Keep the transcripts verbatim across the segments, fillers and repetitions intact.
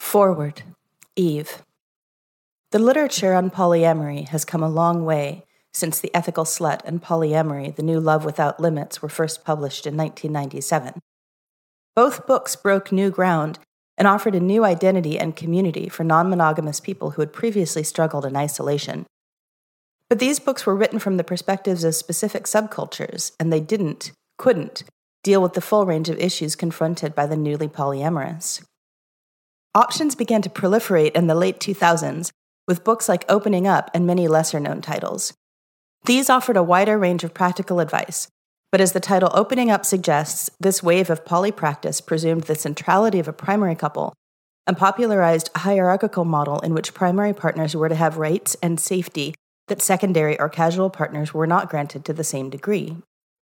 Forward, Eve. The literature on polyamory has come a long way since The Ethical Slut and Polyamory, The New Love Without Limits were first published in nineteen ninety-seven. Both books broke new ground and offered a new identity and community for non-monogamous people who had previously struggled in isolation. But these books were written from the perspectives of specific subcultures, and they didn't, couldn't, deal with the full range of issues confronted by the newly polyamorous. Options began to proliferate in the late two thousands, with books like Opening Up and many lesser-known titles. These offered a wider range of practical advice, but as the title Opening Up suggests, this wave of poly practice presumed the centrality of a primary couple and popularized a hierarchical model in which primary partners were to have rights and safety that secondary or casual partners were not granted to the same degree.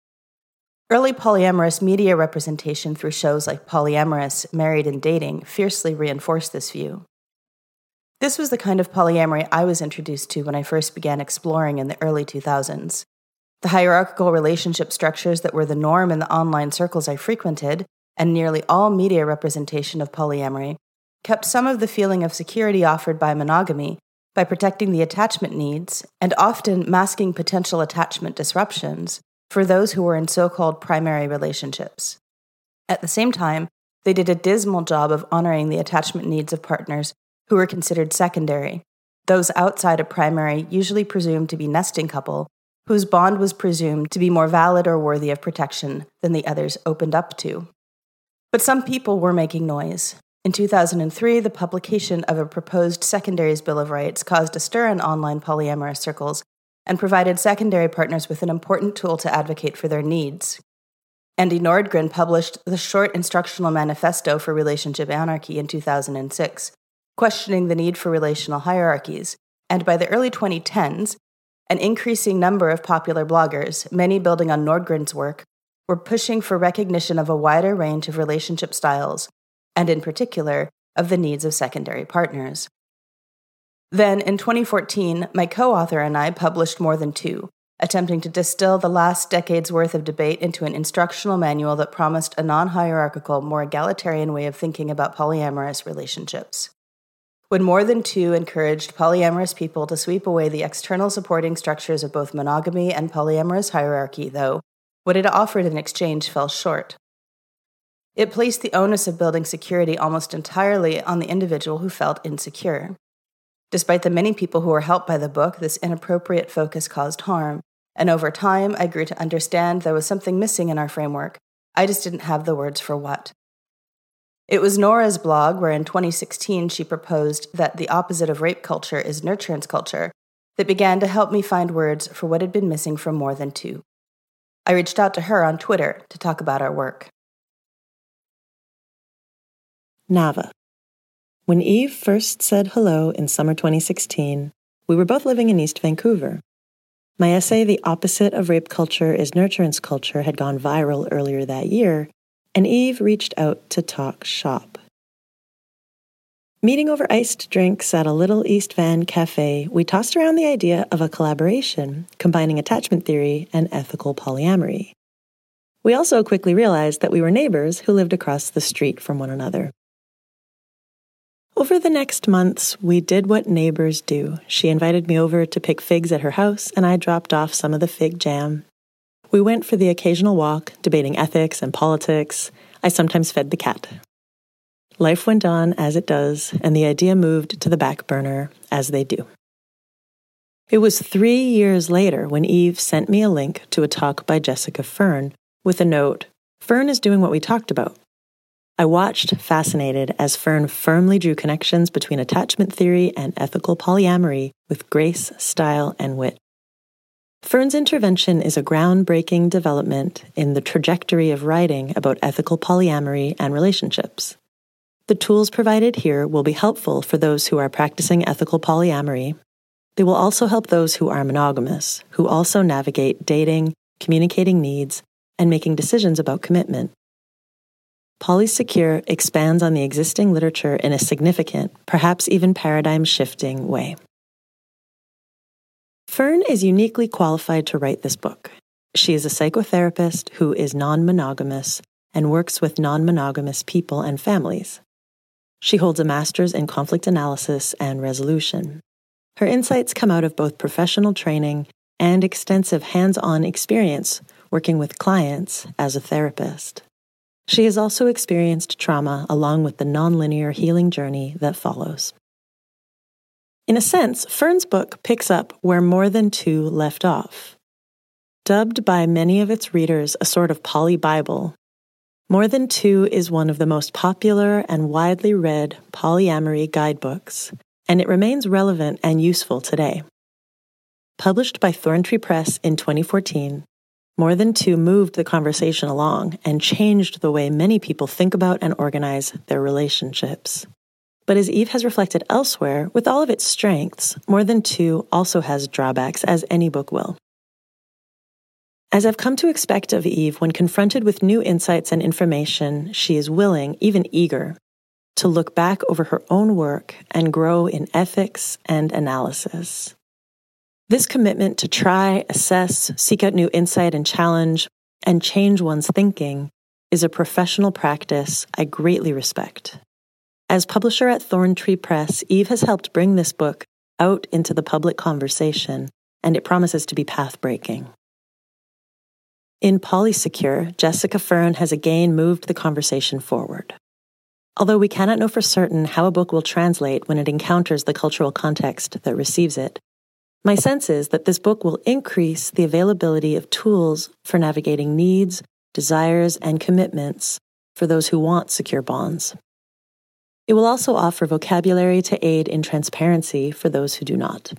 Early polyamorous media representation through shows like Polyamorous, Married and Dating fiercely reinforced this view. This was the kind of polyamory I was introduced to when I first began exploring in the early two thousands. The hierarchical relationship structures that were the norm in the online circles I frequented, and nearly all media representation of polyamory, kept some of the feeling of security offered by monogamy by protecting the attachment needs and often masking potential attachment disruptions for those who were in so-called primary relationships. At the same time, they did a dismal job of honoring the attachment needs of partners who were considered secondary, those outside a primary usually presumed to be nesting couple, whose bond was presumed to be more valid or worthy of protection than the others opened up to. But some people were making noise. In two thousand three, the publication of a proposed Secondaries Bill of Rights caused a stir in online polyamorous circles and provided secondary partners with an important tool to advocate for their needs. Andy Nordgren published the Short Instructional Manifesto for Relationship Anarchy in two thousand six, questioning the need for relational hierarchies, and by the early twenty tens, an increasing number of popular bloggers, many building on Nordgren's work, were pushing for recognition of a wider range of relationship styles, and in particular, of the needs of secondary partners. Then, in twenty fourteen, my co-author and I published More Than Two, attempting to distill the last decade's worth of debate into an instructional manual that promised a non-hierarchical, more egalitarian way of thinking about polyamorous relationships. When More Than Two encouraged polyamorous people to sweep away the external supporting structures of both monogamy and polyamorous hierarchy, though, what it offered in exchange fell short. It placed the onus of building security almost entirely on the individual who felt insecure. Despite the many people who were helped by the book, this inappropriate focus caused harm, and over time I grew to understand there was something missing in our framework. I just didn't have the words for what. It was Nora's blog, where in twenty sixteen she proposed that the opposite of rape culture is nurturance culture, that began to help me find words for what had been missing from More Than Two. I reached out to her on Twitter to talk about our work. Nava. When Eve first said hello in summer twenty sixteen, we were both living in East Vancouver. My essay, The Opposite of Rape Culture is Nurturance Culture, had gone viral earlier that year, and Eve reached out to talk shop. Meeting over iced drinks at a little East Van cafe, we tossed around the idea of a collaboration combining attachment theory and ethical polyamory. We also quickly realized that we were neighbors who lived across the street from one another. Over the next months, we did what neighbors do. She invited me over to pick figs at her house, and I dropped off some of the fig jam. We went for the occasional walk, debating ethics and politics. I sometimes fed the cat. Life went on as it does, and the idea moved to the back burner, as they do. It was three years later when Eve sent me a link to a talk by Jessica Fern with a note, "Fern is doing what we talked about." I watched, fascinated, as Fern firmly drew connections between attachment theory and ethical polyamory with grace, style, and wit. Fern's intervention is a groundbreaking development in the trajectory of writing about ethical polyamory and relationships. The tools provided here will be helpful for those who are practicing ethical polyamory. They will also help those who are monogamous, who also navigate dating, communicating needs, and making decisions about commitment. Polysecure expands on the existing literature in a significant, perhaps even paradigm-shifting way. Fern is uniquely qualified to write this book. She is a psychotherapist who is non-monogamous and works with non-monogamous people and families. She holds a master's in conflict analysis and resolution. Her insights come out of both professional training and extensive hands-on experience working with clients as a therapist. She has also experienced trauma along with the nonlinear healing journey that follows. In a sense, Fern's book picks up where More Than Two left off. Dubbed by many of its readers a sort of poly Bible, More Than Two is one of the most popular and widely read polyamory guidebooks, and it remains relevant and useful today. Published by Thorntree Press in twenty fourteen, More Than Two moved the conversation along and changed the way many people think about and organize their relationships. But as Eve has reflected elsewhere, with all of its strengths, More Than Two also has drawbacks, as any book will. As I've come to expect of Eve, when confronted with new insights and information, she is willing, even eager, to look back over her own work and grow in ethics and analysis. This commitment to try, assess, seek out new insight and challenge, and change one's thinking is a professional practice I greatly respect. As publisher at Thorntree Press, Eve has helped bring this book out into the public conversation, and it promises to be path-breaking. In Polysecure, Jessica Fern has again moved the conversation forward. Although we cannot know for certain how a book will translate when it encounters the cultural context that receives it, my sense is that this book will increase the availability of tools for navigating needs, desires, and commitments for those who want secure bonds. It will also offer vocabulary to aid in transparency for those who do not.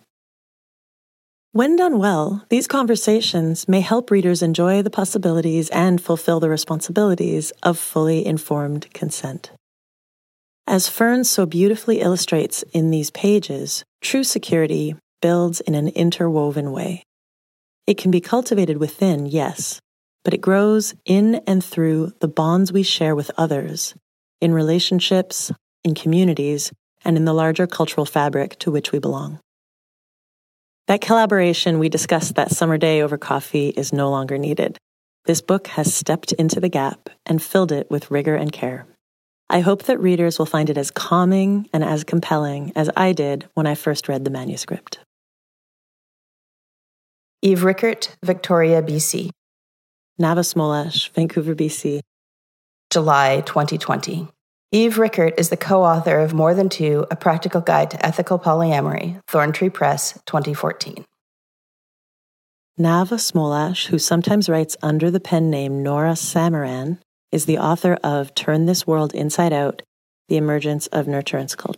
When done well, these conversations may help readers enjoy the possibilities and fulfill the responsibilities of fully informed consent. As Fern so beautifully illustrates in these pages, true security builds in an interwoven way. It can be cultivated within, yes, but it grows in and through the bonds we share with others, in relationships, in communities, and in the larger cultural fabric to which we belong. That collaboration we discussed that summer day over coffee is no longer needed. This book has stepped into the gap and filled it with rigor and care. I hope that readers will find it as calming and as compelling as I did when I first read the manuscript. Eve Rickert, Victoria, B C. Navasmolash, Vancouver, B C. July twenty twenty. Eve Rickert is the co-author of More Than Two, A Practical Guide to Ethical Polyamory, Thorntree Press, twenty fourteen. Nava Smolash, who sometimes writes under the pen name Nora Samaran, is the author of Turn This World Inside Out, The Emergence of Nurturance Culture.